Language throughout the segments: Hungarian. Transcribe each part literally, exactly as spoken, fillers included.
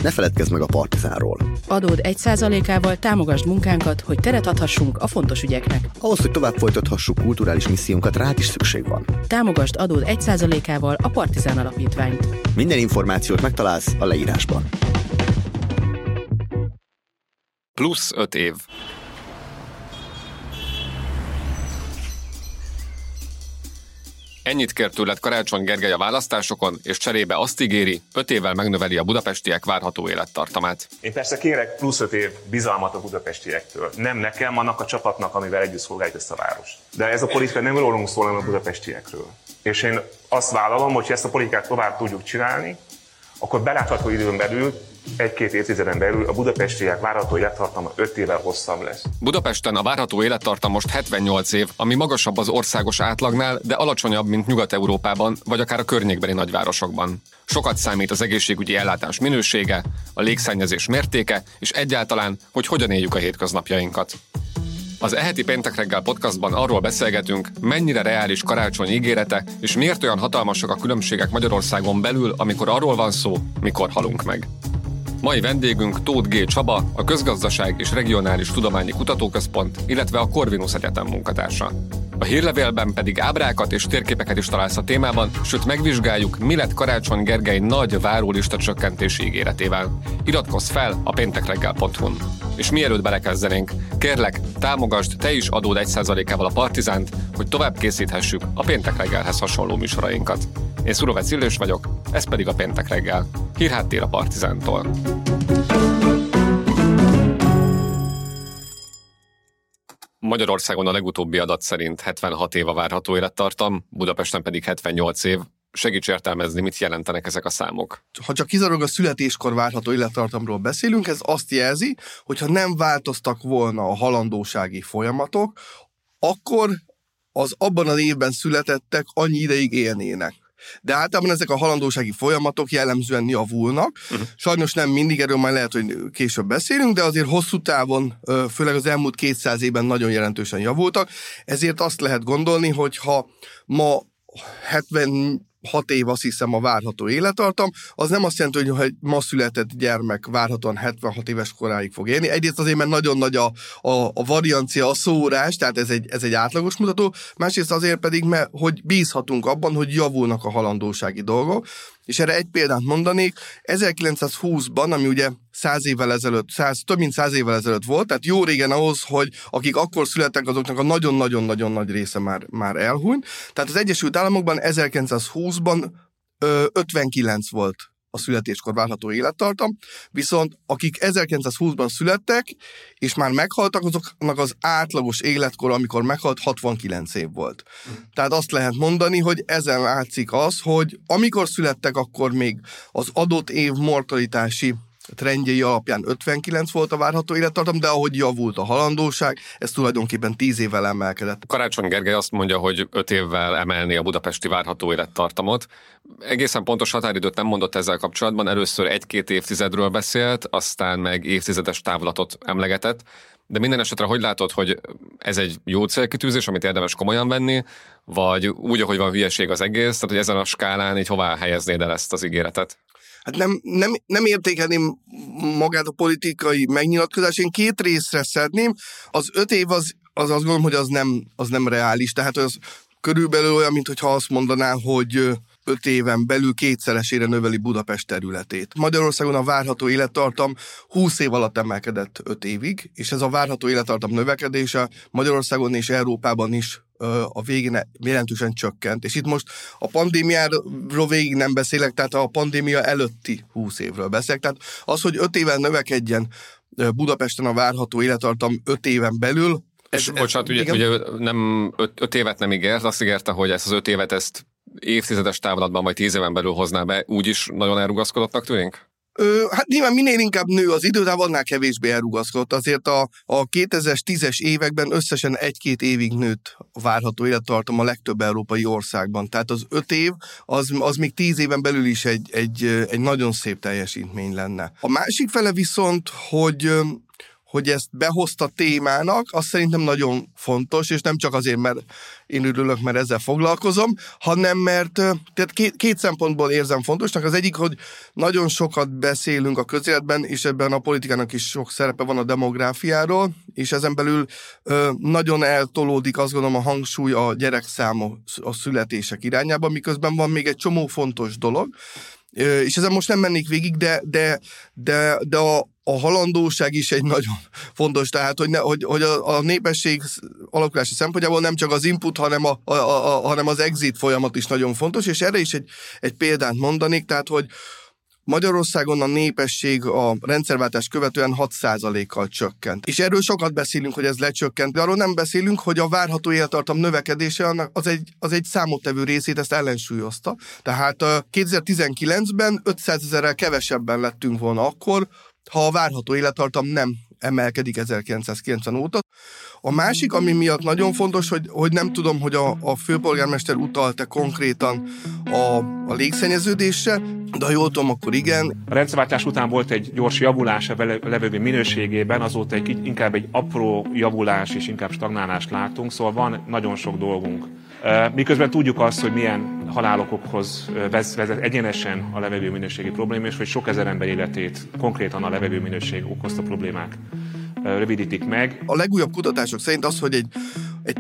Ne feledkezz meg a Partizánról. Adód egy százalékával támogasd munkánkat, hogy teret adhassunk a fontos ügyeknek. Ahhoz, hogy tovább folytathassuk kulturális missziónkat, rád is szükség van. Támogasd adód egy százalékával a Partizán Alapítványt. Minden információt megtalálsz a leírásban. Plusz öt év. Ennyit kér tőled Karácsony Gergely a választásokon, és cserébe azt ígéri, öt évvel megnöveli a budapestiek várható élettartamát. Én persze kérek plusz öt év bizalmat a budapestiektől. Nem nekem, annak a csapatnak, amivel együtt szolgáljuk ezt a várost. De ez a politika nem rólunk szól, hanem a budapestiekről. És én azt vállalom, hogy ha ezt a politikát tovább tudjuk csinálni, akkor belátható időn belül, egy-két évtizeden belül a budapestiek várható élettartama öt évvel hosszabb lesz. Budapesten a várható élettartam most hetvennyolc év, ami magasabb az országos átlagnál, de alacsonyabb, mint Nyugat-Európában, vagy akár a környékbeli nagyvárosokban. Sokat számít az egészségügyi ellátás minősége, a légszennyezés mértéke, és egyáltalán, hogy hogyan éljük a hétköznapjainkat. Az E-heti Péntek reggel podcastban arról beszélgetünk, mennyire reális Karácsony ígérete, és miért olyan hatalmasak a különbségek Magyarországon belül, amikor arról van szó, mikor halunk meg. Mai vendégünk Tóth G. Csaba, a Közgazdaság és Regionális Tudományi Kutatóközpont, illetve a Corvinus Egyetem munkatársa. A hírlevélben pedig ábrákat és térképeket is találsz a témában, sőt megvizsgáljuk, mi lett Karácsony Gergely nagy várólista csökkentési ígéretével. Iratkozz fel a péntekreggel pont hu-n. És mielőtt belekezdenénk, kérlek, támogasd te is adód egy százalékával a Partizánt, hogy tovább készíthessük a Péntek reggelhez hasonló műsorainkat. Én Szurovec Illés vagyok, ez pedig a Péntek reggel. Hírháttér a Partizántól. Magyarországon a legutóbbi adat szerint hetvenhat év a várható élettartam, Budapesten pedig hetvennyolc év. Segíts értelmezni, mit jelentenek ezek a számok. Ha csak kizárólag a születéskor várható élettartamról beszélünk, ez azt jelzi, hogyha nem változtak volna a halandósági folyamatok, akkor az abban az évben születettek annyi ideig élnének. De általában ezek a halandósági folyamatok jellemzően javulnak. Uh-huh. Sajnos nem mindig, erről majd lehet, hogy később beszélünk, de azért hosszú távon, főleg az elmúlt kétszáz évben nagyon jelentősen javultak. Ezért azt lehet gondolni, hogy ha ma hetvenhat év, azt hiszem, a várható élettartam, az nem azt jelenti, hogy egy ma született gyermek várhatóan hetvenhat éves koráig fog élni. Egyrészt azért, mert nagyon nagy a, a, a variancia, a szórás, tehát ez egy, ez egy átlagos mutató, másrészt azért pedig, mert hogy bízhatunk abban, hogy javulnak a halandósági dolgok, és erre egy példát mondanék, ezerkilencszázhúszban, ami ugye száz évvel ezelőtt, száz, több mint száz évvel ezelőtt volt, tehát jó régen ahhoz, hogy akik akkor születtek, azoknak a nagyon-nagyon-nagyon nagy része már, már elhunyt. Tehát az Egyesült Államokban ezerkilencszázhúszban ö, ötvenkilenc volt a születéskor várható élettartam, viszont akik ezerkilencszázhúszban születtek, és már meghaltak, azoknak az átlagos életkor, amikor meghalt, hatvankilenc év volt. Mm. Tehát azt lehet mondani, hogy ezen látszik az, hogy amikor születtek, akkor még az adott év mortalitási trendjei alapján ötvenkilenc volt a várható élettartam, de ahogy javult a halandóság, ez tulajdonképpen tíz évvel emelkedett. Karácsony Gergely azt mondja, hogy öt évvel emelni a budapesti várható élettartamot. Egészen pontos határidőt nem mondott ezzel kapcsolatban, először egy-két évtizedről beszélt, aztán meg évtizedes távlatot emlegetett, de minden esetre hogy látod, hogy ez egy jó célkitűzés, amit érdemes komolyan venni, vagy úgy, ahogy van hülyeség az egész, tehát hogy ezen a skálán így hová helyeznéd el ezt az ígéretet? Hát nem, nem, nem értékelném magát a politikai megnyilatkozást, én két részre szedném. Az öt év az, az azt gondolom, hogy az nem, az nem reális, tehát az körülbelül olyan, mintha azt mondaná, hogy öt éven belül kétszeresére növeli Budapest területét. Magyarországon a várható élettartam húsz év alatt emelkedett öt évig, és ez a várható élettartam növekedése Magyarországon és Európában is a végén jelentősen csökkent. És itt most a pandémiáról végig nem beszélek, tehát a pandémia előtti húsz évről beszélek. Tehát az, hogy öt éven növekedjen Budapesten a várható élettartam öt éven belül. És bocsánat, ugye, ugye nem öt, öt évet nem ígért, azt ígérte, hogy ezt az öt évet ezt évtizedes távlatban vagy tíz éven belül hozná be, úgyis nagyon elrugaszkodottnak tűnik? Ö, hát nyilván minél inkább nő az időtáv, annál kevésbé elrugaszkodott. Azért a, a kétezer-tízes években összesen egy-két évig nőtt a várható élettartam a legtöbb európai országban. Tehát az öt év, az, az még tíz éven belül is egy, egy, egy nagyon szép teljesítmény lenne. A másik fele viszont, hogy hogy ezt behozta témának, az szerintem nagyon fontos, és nem csak azért, mert én örülök, mert ezzel foglalkozom, hanem mert tehát két, két szempontból érzem fontosnak. Az egyik, hogy nagyon sokat beszélünk a közéletben, és ebben a politikának is sok szerepe van a demográfiáról, és ezen belül ö, nagyon eltolódik, azt gondolom, a hangsúly a gyerekszáma a születések irányába, miközben van még egy csomó fontos dolog, ö, és ezen most nem mennék végig, de, de, de, de a A halandóság is egy nagyon fontos, tehát hogy, ne, hogy, hogy a, a népesség alakulási szempontjából nem csak az input, hanem, a, a, a, hanem az exit folyamat is nagyon fontos, és erre is egy, egy példát mondanék, tehát hogy Magyarországon a népesség a rendszerváltást követően hat százalékkal csökkent. És erről sokat beszélünk, hogy ez lecsökkent, de arról nem beszélünk, hogy a várható élettartam növekedése annak az egy, az egy számottevő részét ezt ellensúlyozta. Tehát kétezer-tizenkilencben ötszázezerrel kevesebben lettünk volna akkor, ha a várható élettartam nem emelkedik ezerkilencszázkilencven óta. A másik, ami miatt nagyon fontos, hogy, hogy nem tudom, hogy a, a főpolgármester utalt-e konkrétan a, a légszennyeződésre, de ha jól tudom, akkor igen. A rendszerváltás után volt egy gyors javulás a levegő minőségében, azóta egy, inkább egy apró javulás és inkább stagnálást látunk, szóval van nagyon sok dolgunk. Miközben tudjuk azt, hogy milyen halálokokhoz vezet egyenesen a levegőminőségi probléma, és hogy sok ezer ember életét konkrétan a levegőminőség okozta problémák rövidítik meg. A legújabb kutatások szerint az, hogy egy, egy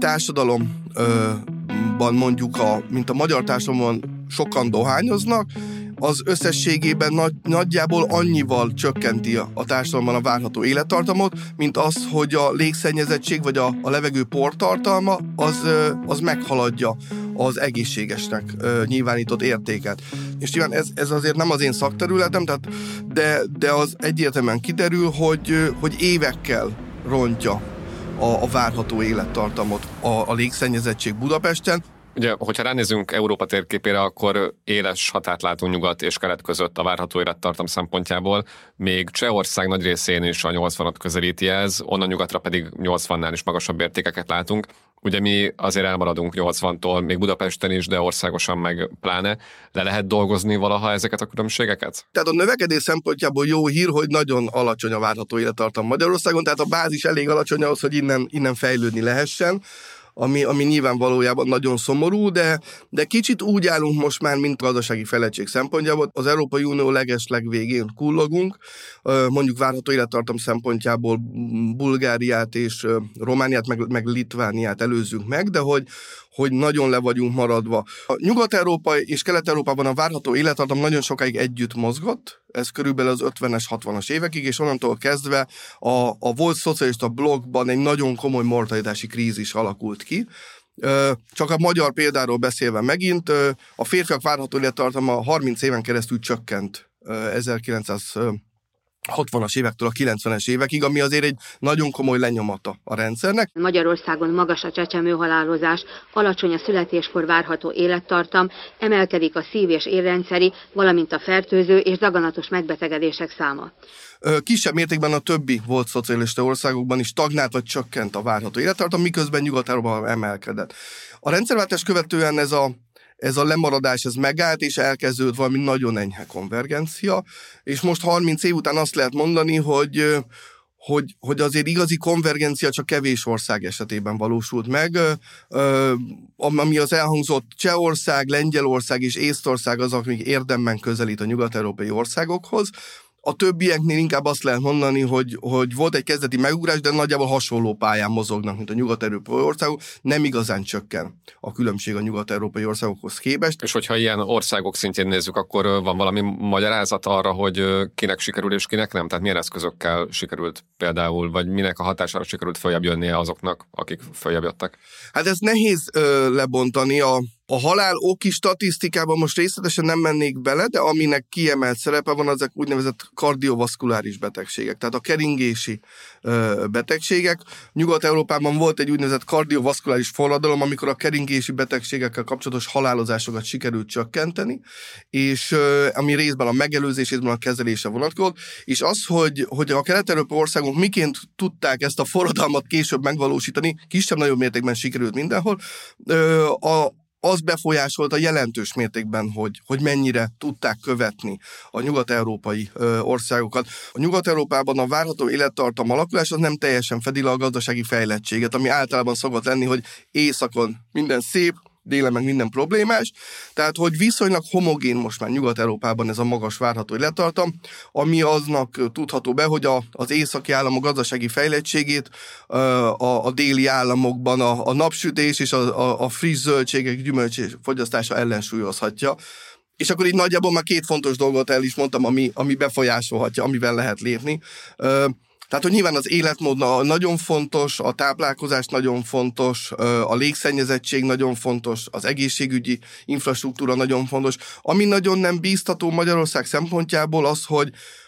társadalomban mondjuk, a, mint a magyar társadalomban sokan dohányoznak, az összességében nagy, nagyjából annyival csökkenti a társadalomban a várható élettartamot, mint az, hogy a légszennyezettség vagy a, a levegő portartalma az, az meghaladja az egészségesnek nyilvánított értéket. És nyilván ez, ez azért nem az én szakterületem, tehát, de, de az egyértelműen kiderül, hogy, hogy évekkel rontja a, a várható élettartamot a, a légszennyezettség Budapesten. Ugye, hogyha ránézünk Európa térképére, akkor éles határt látunk nyugat és kelet között a várható élettartam szempontjából, még Csehország nagy részén is a nyolcvanat közelíti ez, onnan nyugatra pedig nyolcvannál is magasabb értékeket látunk. Ugye mi azért elmaradunk nyolcvantól, még Budapesten is, de országosan meg pláne. Le lehet dolgozni valaha ezeket a különbségeket? Tehát a növekedés szempontjából jó hír, hogy nagyon alacsony a várható élettartam Magyarországon, tehát a bázis elég alacsony ahhoz, hogy innen, innen fejlődni lehessen. Ami, ami nyilván valójában nagyon szomorú, de, de kicsit úgy állunk most már, mint a gazdasági fejlettség szempontjából. Az Európai Unió legesleg végén kullogunk, mondjuk várható élettartam szempontjából Bulgáriát és Romániát, meg, meg Litvániát előzzünk meg, de hogy, hogy nagyon le vagyunk maradva. A Nyugat-Európa és Kelet-Európában a várható élettartam nagyon sokáig együtt mozgott, ez körülbelül az ötvenes, hatvanas évekig, és onnantól kezdve a, a volt szocialista blokkban egy nagyon komoly mortalitási krízis alakult ki. Csak a magyar példáról beszélve megint, a férfiak várható élettartama harminc éven keresztül csökkent ezerkilencszázhatvanas évektől a kilencvenes évekig, ami azért egy nagyon komoly lenyomata a rendszernek. Magyarországon magas a csecsemőhalálozás, alacsony a születéskor várható élettartam, emelkedik a szív- és érrendszeri, valamint a fertőző és daganatos megbetegedések száma. Kisebb mértékben a többi volt szocialista országokban is stagnált vagy csökkent a várható élettartam, miközben Nyugat-Európában emelkedett. A rendszerváltást követően ez a Ez a lemaradás, ez megállt, és elkezdődött valami nagyon enyhe konvergencia, és most harminc év után azt lehet mondani, hogy, hogy, hogy azért igazi konvergencia csak kevés ország esetében valósult meg, ami az elhangzott Csehország, Lengyelország és Észtország az, amik érdemben közelít a nyugat-európai országokhoz. A többieknél inkább azt lehet mondani, hogy, hogy volt egy kezdeti megugrás, de nagyjából hasonló pályán mozognak, mint a nyugat-európai országok. Nem igazán csökken a különbség a nyugat-európai országokhoz képest. És hogyha ilyen országok szintjén nézzük, akkor van valami magyarázat arra, hogy kinek sikerül és kinek nem? Tehát milyen eszközökkel sikerült például, vagy minek a hatására sikerült följebb jönnie azoknak, akik följebb jöttek? Hát ez nehéz ö, lebontani. A A halál oki statisztikában most részletesen nem mennék bele, de aminek kiemelt szerepe van, azok úgynevezett kardiovaszkuláris betegségek, tehát a keringési ö, betegségek. Nyugat-Európában volt egy úgynevezett kardiovaszkuláris forradalom, amikor a keringési betegségekkel kapcsolatos halálozásokat sikerült csökkenteni, és ö, ami részben a megelőzés, részben a kezelése vonatkozott, és az, hogy, hogy a kelet-európai országok miként tudták ezt a forradalmat később megvalósítani, kisebb-nagyobb mértékben sikerült mindenhol, ö, a az befolyásolta jelentős mértékben, hogy, hogy mennyire tudták követni a nyugat-európai ö, országokat. A Nyugat-Európában a várható élettartam alakulás az nem teljesen fedi le a gazdasági fejlettséget, ami általában szokott lenni, hogy északon minden szép, délen meg minden problémás, tehát hogy viszonylag homogén most már Nyugat-Európában ez a magas várható élettartam, ami aznak tudható be, hogy a, az északi államok gazdasági fejlettségét a, a, a déli államokban a, a napsütés és a, a, a friss zöldségek, gyümölcsök fogyasztása ellensúlyozhatja. És akkor így nagyjából már két fontos dolgot el is mondtam, ami, ami befolyásolhatja, amivel lehet lépni. Tehát, hogy nyilván az életmód nagyon fontos, a táplálkozás nagyon fontos, a légszennyezettség nagyon fontos, az egészségügyi infrastruktúra nagyon fontos. Ami nagyon nem bíztató Magyarország szempontjából az, hogy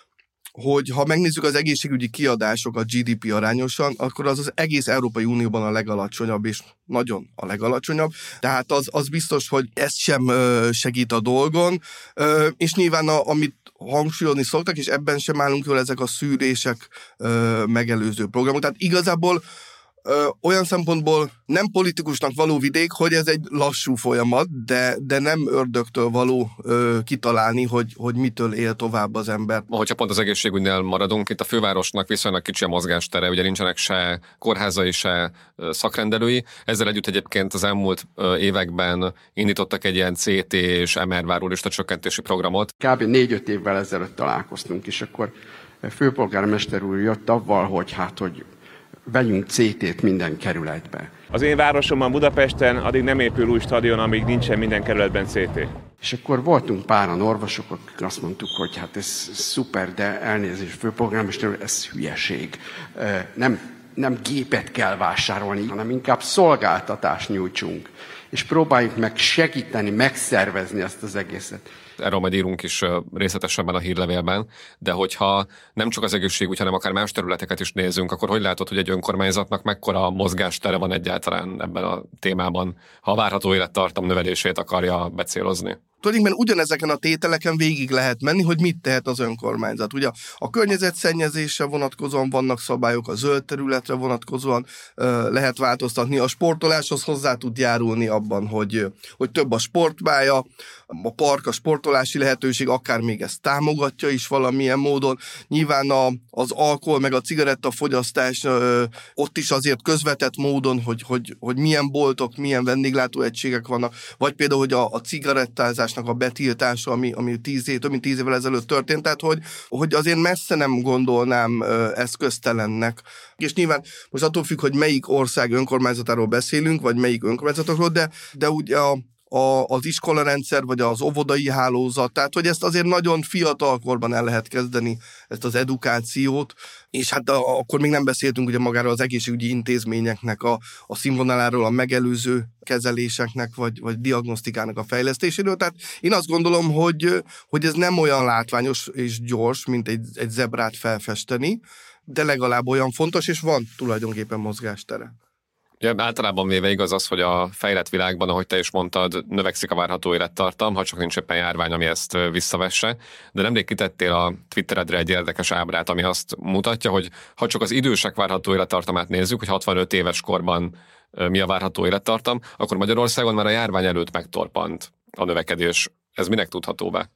hogy ha megnézzük az egészségügyi kiadásokat gé dé pé arányosan, akkor az az egész Európai Unióban a legalacsonyabb, és nagyon a legalacsonyabb. Tehát az, az biztos, hogy ez sem segít a dolgon, és nyilván a, amit hangsúlyozni szoktak, és ebben sem állunk jól, ezek a szűrések megelőző programok. Tehát igazából Ö, olyan szempontból nem politikusnak való vidék, hogy ez egy lassú folyamat, de, de nem ördögtől való ö, kitalálni, hogy, hogy mitől él tovább az ember. Hogyha pont az egészségügynél maradunk, itt a fővárosnak viszonylag kicsi a mozgástere, ugye nincsenek se kórházai, se szakrendelői. Ezzel együtt egyébként az elmúlt években indítottak egy ilyen cé té és em er várólista csökkentési programot. Kb. négy-öt évvel ezelőtt találkoztunk, és akkor főpolgármester úr jött avval, hogy hát, hogy vegyünk cé tét minden kerületbe. Az én városomban, Budapesten addig nem épül új stadion, amíg nincsen minden kerületben cé té. És akkor voltunk páran orvosok, akik azt mondtuk, hogy hát ez szuper, de elnézést, főpolgármester úr, ez hülyeség. Nem, nem gépet kell vásárolni, hanem inkább szolgáltatást nyújtsunk. És próbáljuk meg segíteni, megszervezni ezt az egészet. Erről majd írunk is részletesebben a hírlevélben, de hogyha nem csak az egészségügy, hanem akár más területeket is nézünk, akkor hogy látod, hogy egy önkormányzatnak mekkora mozgástere van egyáltalán ebben a témában, ha a várható élettartam növelését akarja becélozni? Tulajdonképpen ugyanezeken a tételeken végig lehet menni, hogy mit tehet az önkormányzat. Ugye a környezetszennyezésre vonatkozóan vannak szabályok, a zöld területre vonatkozóan ö, lehet változtatni. A sportoláshoz hozzá tud járulni abban, hogy, hogy több a sportpálya, a park, a sportolási lehetőség, akár még ezt támogatja is valamilyen módon. Nyilván a, az alkohol meg a cigarettafogyasztás ö, ott is azért közvetett módon, hogy, hogy, hogy milyen boltok, milyen vendéglátóegységek vannak, vagy például, hogy a, a cigarettázás a betiltása, ami, ami tíz év, több mint tíz évvel ezelőtt történt, tehát hogy, hogy azért messze nem gondolnám eszköztelennek. És nyilván most attól függ, hogy melyik ország önkormányzatáról beszélünk, vagy melyik önkormányzatokról, de, de ugye a A, az iskolarendszer, vagy az óvodai hálózat, tehát hogy ezt azért nagyon fiatal korban el lehet kezdeni, ezt az edukációt, és hát a, akkor még nem beszéltünk ugye magáról az egészségügyi intézményeknek a, a színvonaláról, a megelőző kezeléseknek, vagy, vagy diagnosztikának a fejlesztéséről, tehát én azt gondolom, hogy, hogy ez nem olyan látványos és gyors, mint egy, egy zebrát felfesteni, de legalább olyan fontos, és van tulajdonképpen mozgástere. Ja, általában véve igaz az, hogy a fejlett világban, ahogy te is mondtad, növekszik a várható élettartam, ha csak nincs éppen járvány, ami ezt visszavesse. De nemrég kitettél a Twitteredre egy érdekes ábrát, ami azt mutatja, hogy ha csak az idősek várható élettartamát nézzük, hogy hatvanöt éves korban mi a várható élettartam, akkor Magyarországon már a járvány előtt megtorpant a növekedés. Ez minek tudható be?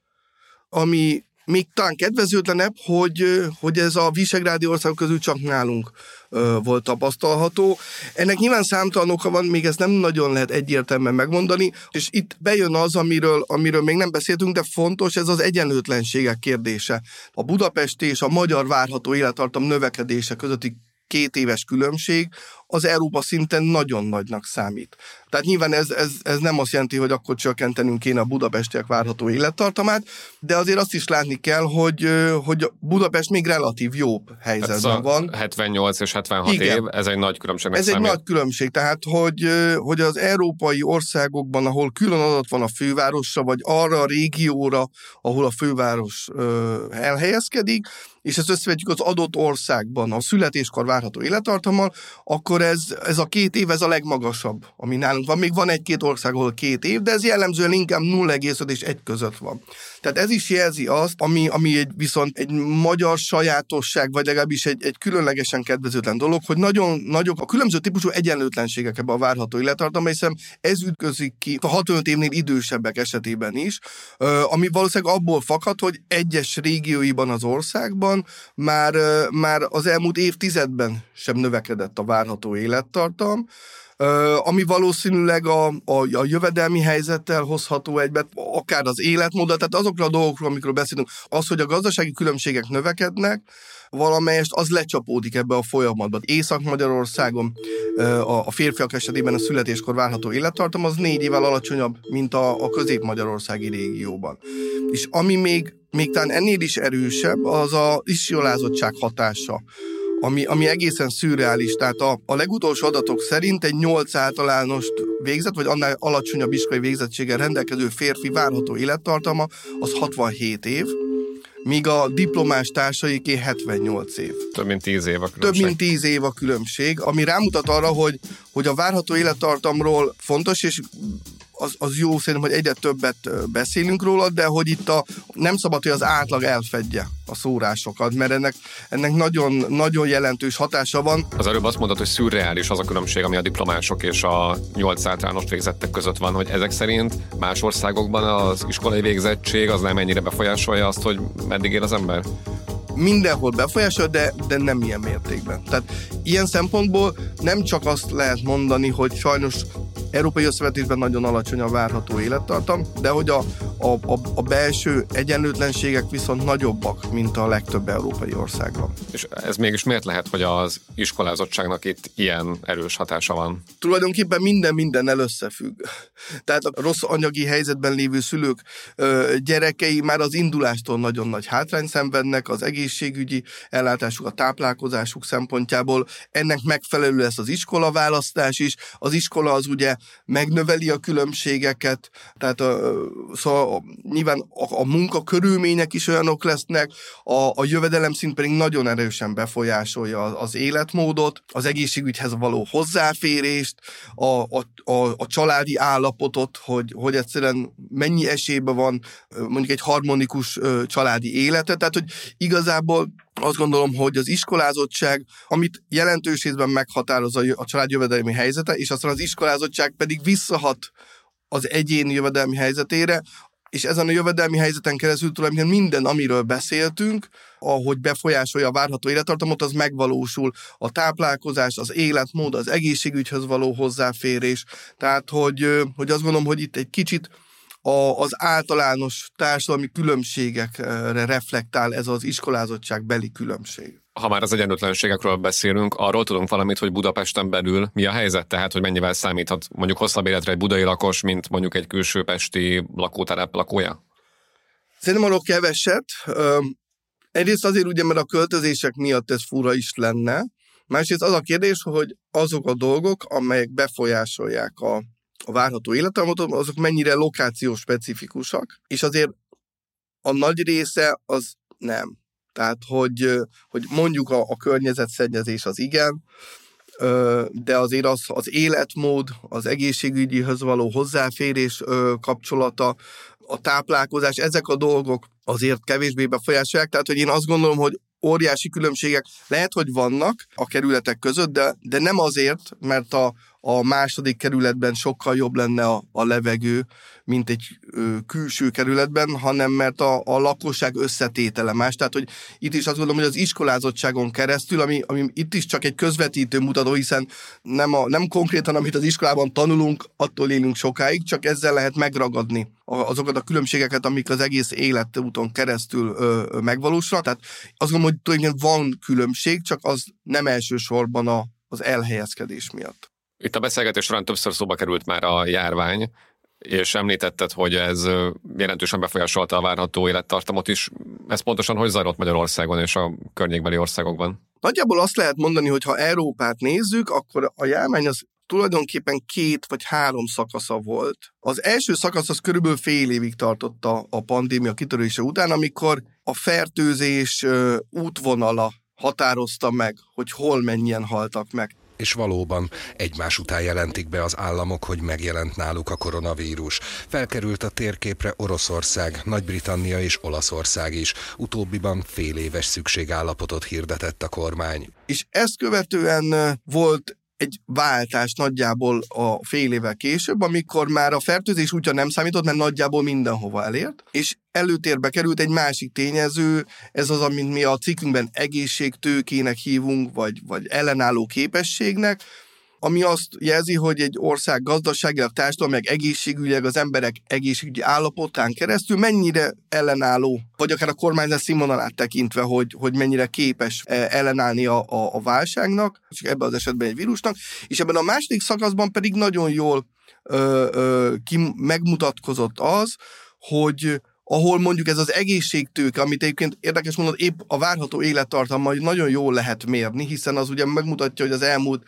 Ami még talán kedvezőtlenebb, hogy, hogy ez a visegrádi országok közül csak nálunk ö, volt tapasztalható. Ennek nyilván számtalan oka van, még ezt nem nagyon lehet egyértelműen megmondani, és itt bejön az, amiről, amiről még nem beszéltünk, de fontos, ez az egyenlőtlenségek kérdése. A budapesti és a magyar várható élettartam növekedése közötti két éves különbség az Európa szinten nagyon nagynak számít. Tehát nyilván ez, ez, ez nem azt jelenti, hogy akkor csökkentenünk kéne a budapestiek várható élettartamát, de azért azt is látni kell, hogy, hogy Budapest még relatív jobb helyzetben van. hetvennyolc és hetvenhat Igen. év, ez egy nagy különbség. Ez számít. egy nagy különbség, tehát hogy, hogy az európai országokban, ahol külön adat van a fővárosra, vagy arra a régióra, ahol a főváros ö, elhelyezkedik, és ezt összevetjük az adott országban a születéskor várható élettartammal, akkor akkor ez, ez a két év, ez a legmagasabb, ami nálunk van. Még van egy-két ország, ahol két év, de ez jellemzően inkább nulla egész öt és egy között van. Tehát ez is jelzi azt, ami, ami egy, viszont egy magyar sajátosság, vagy legalábbis egy, egy különlegesen kedvezőtlen dolog, hogy nagyon nagyok a különböző típusú egyenlőtlenségek ebben a várható élettartamban, hiszen ez ütközik ki a hatvanöt évnél idősebbek esetében is, ami valószínűleg abból fakad, hogy egyes régióiban az országban már, már az elmúlt évtizedben sem növekedett a várható élettartam, ami valószínűleg a, a, a jövedelmi helyzettel hozható egybe, akár az életmóddal, tehát azokra a dolgokról, amikről beszélünk, az, hogy a gazdasági különbségek növekednek, valamelyest az lecsapódik ebbe a folyamatba. Észak-Magyarországon a férfiak esetében a születéskor várható élettartam az négy évvel alacsonyabb, mint a, a közép-magyarországi régióban. És ami még, még talán ennél is erősebb, az az iskolázottság hatása. Ami, ami egészen szürreális. Tehát a, a legutolsó adatok szerint egy nyolc általánost végzett, vagy annál alacsonyabb iskolai végzettséggel rendelkező férfi várható élettartama az hatvanhét év, míg a diplomás társaiké hetvennyolc év. Több mint tíz év a különbség. Több mint tíz év a különbség, ami rámutat arra, hogy, hogy a várható élettartamról fontos, és az, az jó szerintem, hogy egyre többet beszélünk róla, de hogy itt a, nem szabad, hogy az átlag elfedje a szórásokat, mert ennek, ennek nagyon, nagyon jelentős hatása van. Az előbb azt mondod, hogy szürreális az a különbség, ami a diplomások és a nyolc általános végzettek között van, hogy ezek szerint más országokban az iskolai végzettség az nem ennyire befolyásolja azt, hogy meddig él az ember? Mindenhol befolyásol, de, de nem ilyen mértékben. Tehát ilyen szempontból nem csak azt lehet mondani, hogy sajnos európai összevetésben nagyon alacsony a várható élettartam, de hogy a, a, a, a belső egyenlőtlenségek viszont nagyobbak, mint a legtöbb európai országban. És ez mégis miért lehet, hogy az iskolázottságnak itt ilyen erős hatása van? Tulajdonképpen minden mindennel összefügg. Tehát a rossz anyagi helyzetben lévő szülők gyerekei már az indulástól nagyon nagy hátrányt szenvednek, az egészségügyi ellátásuk, a táplálkozásuk szempontjából. Ennek megfelelő lesz az iskolaválasztás is. Az iskola az ugye megnöveli a különbségeket, tehát a, szóval a, nyilván a, a munkakörülmények is olyanok lesznek, a, a jövedelemszint pedig nagyon erősen befolyásolja az életmódot, az egészségügyhez való hozzáférést, a, a, a, a családi állapotot, hogy, hogy egyszerűen mennyi esélyben van mondjuk egy harmonikus családi élete, tehát hogy igazából azt gondolom, hogy az iskolázottság, amit jelentős részben meghatároz a család jövedelmi helyzete, és aztán az iskolázottság pedig visszahat az egyén jövedelmi helyzetére, és ezen a jövedelmi helyzeten keresztül tulajdonképpen minden, amiről beszéltünk, ahogy befolyásolja a várható élettartamot, az megvalósul. A táplálkozás, az életmód, az egészségügyhöz való hozzáférés. Tehát, hogy, hogy azt gondolom, hogy itt egy kicsit A, az általános társadalmi különbségekre reflektál ez az iskolázottság beli különbség. Ha már az egyenlőtlenségekről beszélünk, arról tudunk valamit, hogy Budapesten belül mi a helyzet, tehát hogy mennyivel számíthat mondjuk hosszabb életre egy budai lakos, mint mondjuk egy külsőpesti lakótelep lakója? Szerintem arról keveset. Egyrészt azért ugye, mert a költözések miatt ez fura is lenne. Másrészt az a kérdés, hogy azok a dolgok, amelyek befolyásolják a a várható élettartamot, azok mennyire lokációs specifikusak, és azért a nagy része az nem. Tehát, hogy, hogy mondjuk a, a környezetszennyezés az igen, de azért az, az életmód, az egészségügyihez való hozzáférés kapcsolata, a táplálkozás, ezek a dolgok azért kevésbé befolyásolják, tehát, hogy én azt gondolom, hogy óriási különbségek lehet, hogy vannak a kerületek között, de, de nem azért, mert a, a második kerületben sokkal jobb lenne a, a levegő, mint egy ö, külső kerületben, hanem mert a, a lakosság összetétele más. Tehát, hogy itt is azt gondolom, hogy az iskolázottságon keresztül, ami, ami itt is csak egy közvetítő mutató, hiszen nem, a, nem konkrétan, amit az iskolában tanulunk, attól élünk sokáig, csak ezzel lehet megragadni azokat a különbségeket, amik az egész életúton keresztül ö, ö, megvalósulnak. Tehát azt gondolom, hogy tulajdonképpen van különbség, csak az nem elsősorban a, az elhelyezkedés miatt. Itt a beszélgetés során többször szóba került már a járvány, és említetted, hogy ez jelentősen befolyásolta a várható élettartamot is. Ez pontosan hogy zajlott Magyarországon és a környékbeli országokban? Nagyjából azt lehet mondani, hogy ha Európát nézzük, akkor a járvány az tulajdonképpen két vagy három szakasza volt. Az első szakasz az körülbelül fél évig tartott a, a pandémia kitörése után, amikor a fertőzés útvonala határozta meg, hogy hol mennyien haltak meg. És valóban egymás után jelentik be az államok, hogy megjelent náluk a koronavírus. Felkerült a térképre Oroszország, Nagy-Britannia és Olaszország is. Utóbbiban fél éves szükségállapotot hirdetett a kormány. És ezt követően volt egy váltás nagyjából a fél évvel később, amikor már a fertőzés útja nem számított, mert nagyjából mindenhova elért, és előtérbe került egy másik tényező, ez az, amit mi a cikkünkben egészségtőkének hívunk, vagy, vagy ellenálló képességnek, ami azt jelzi, hogy egy ország gazdaságilag, társadalmilag, egészségügyileg az emberek egészségügyi állapotán keresztül mennyire ellenálló, vagy akár a kormányzás színvonalát tekintve, hogy, hogy mennyire képes ellenállni a, a, a válságnak, és ebben az esetben egy vírusnak, és ebben a második szakaszban pedig nagyon jól ö, ö, ki, megmutatkozott az, hogy ahol mondjuk ez az egészségtőke, amit egyébként érdekes mondani, épp a várható élettartalma nagyon jól lehet mérni, hiszen az ugye megmutatja, hogy az elmúlt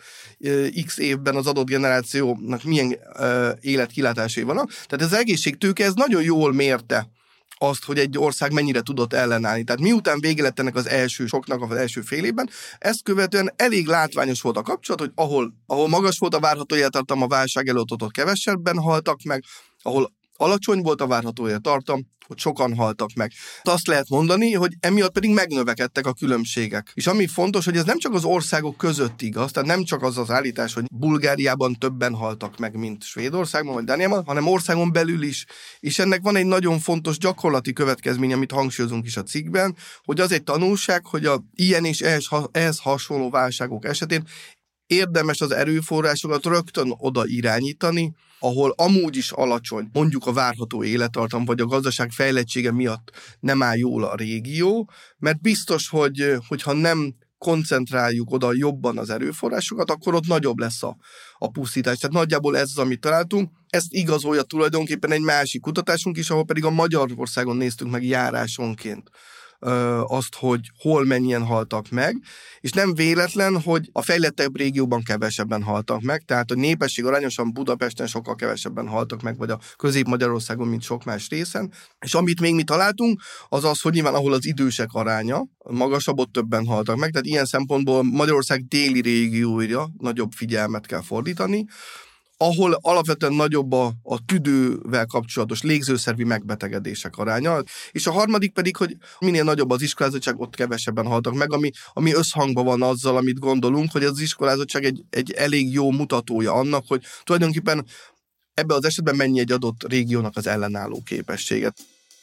x évben az adott generációnak milyen életkilátásai vannak. Tehát ez az egészségtőke, ez nagyon jól mérte azt, hogy egy ország mennyire tudott ellenállni. Tehát miután vége lett ennek az első soknak az első fél évben, ezt követően elég látványos volt a kapcsolat, hogy ahol, ahol magas volt a várható élettartam, a válság előtt ott kevesebben haltak meg, ahol alacsony volt a várható élettartam, hogy sokan haltak meg. Azt lehet mondani, hogy emiatt pedig megnövekedtek a különbségek. És ami fontos, hogy ez nem csak az országok között igaz, tehát nem csak az az állítás, hogy Bulgáriában többen haltak meg, mint Svédországban vagy Dániában, hanem országon belül is. És ennek van egy nagyon fontos gyakorlati következmény, amit hangsúlyozunk is a cikkben, hogy az egy tanulság, hogy a ilyen és ehhez, ehhez hasonló válságok esetén érdemes az erőforrásokat rögtön oda irányítani, ahol amúgy is alacsony, mondjuk a várható élettartam, vagy a gazdaság fejlettsége miatt nem áll jól a régió, mert biztos, hogy hogyha nem koncentráljuk oda jobban az erőforrásokat, akkor ott nagyobb lesz a, a pusztítás. Tehát nagyjából ez az, amit találtunk. Ezt igazolja tulajdonképpen egy másik kutatásunk is, ahol pedig a Magyarországon néztünk meg járásonként azt, hogy hol mennyien haltak meg, és nem véletlen, hogy a fejlettebb régióban kevesebben haltak meg, tehát a népesség arányosan Budapesten sokkal kevesebben haltak meg, vagy a Közép-Magyarországon, mint sok más részen, és amit még mi találtunk, az az, hogy nyilván ahol az idősek aránya magasabb, ott többen haltak meg, tehát ilyen szempontból Magyarország déli régióira nagyobb figyelmet kell fordítani, ahol alapvetően nagyobb a, a tüdővel kapcsolatos légzőszervi megbetegedések aránya, és a harmadik pedig, hogy minél nagyobb az iskolázottság, ott kevesebben haltak meg, ami, ami összhangban van azzal, amit gondolunk, hogy az iskolázottság egy, egy elég jó mutatója annak, hogy tulajdonképpen ebben az esetben mennyi egy adott régiónak az ellenálló képességet.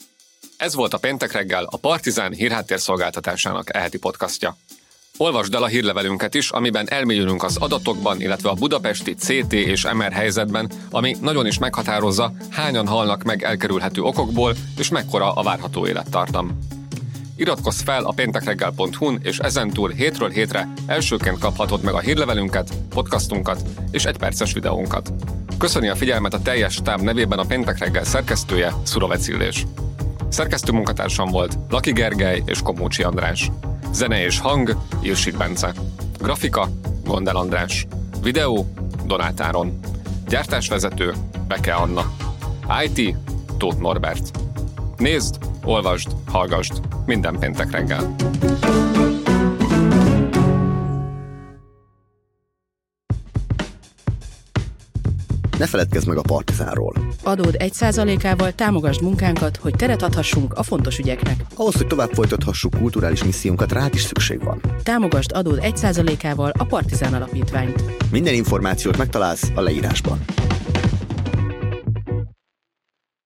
Ez volt a Péntek reggel, a Partizán hírháttérszolgáltatásának eheti podcastja. Olvasd el a hírlevelünket is, amiben elmélyülünk az adatokban, illetve a budapesti cé té és em er helyzetben, ami nagyon is meghatározza, hányan halnak meg elkerülhető okokból, és mekkora a várható élettartam. Iratkozz fel a péntekreggel pont hu-n, és ezentúl hétről hétre elsőként kaphatod meg a hírlevelünket, podcastunkat és egyperces videónkat. Köszöni a figyelmet a teljes stáb nevében a Péntek reggel szerkesztője, Szurovec Illés. Szerkesztő munkatársam volt Laki Gergely és Komócsi András. Zene és hang, Irsik Bence. Grafika, Gondel András. Videó, Donát Áron. Gyártásvezető, Beke Anna. i té, Tóth Norbert. Nézd, olvasd, hallgasd minden péntek reggel. Ne feledkezz meg a Partizánról. Adód egy százalékával támogasd munkánkat, hogy teret adhassunk a fontos ügyeknek. Ahhoz, hogy tovább folytathassuk kulturális missziónkat, rád is szükség van. Támogasd adód egy százalékával a Partizán Alapítványt. Minden információt megtalálsz a leírásban.